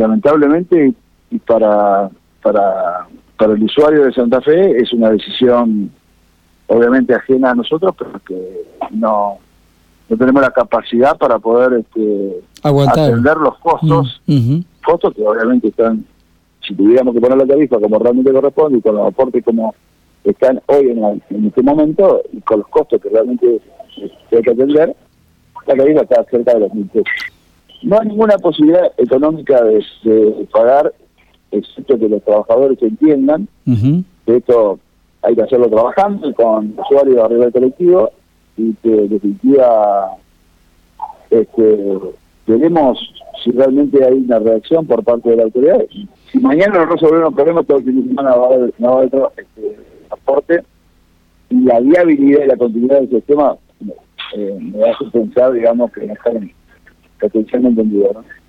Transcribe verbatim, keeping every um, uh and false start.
lamentablemente, y para, para, para el usuario de Santa Fe es una decisión obviamente ajena a nosotros, pero que no, no tenemos la capacidad para poder este, atender los costos, uh-huh. costos que obviamente están, si tuviéramos que poner la tarifa como realmente corresponde y con los aportes como están hoy en, la, en este momento y con los costos que realmente se hay que atender, la tarifa está cerca de los mil pesos. No hay ninguna posibilidad económica de, de pagar, excepto que los trabajadores entiendan uh-huh. que esto hay que hacerlo trabajando con usuarios arriba del colectivo y que en definitiva este, veremos si realmente hay una reacción por parte de la autoridad. Si mañana no resolvemos el problema, todo el fin de semana va a haber, no va a haber este, transporte y la viabilidad y la continuidad del sistema eh, me hace pensar, digamos, que no está potencialmente entendido, ¿no?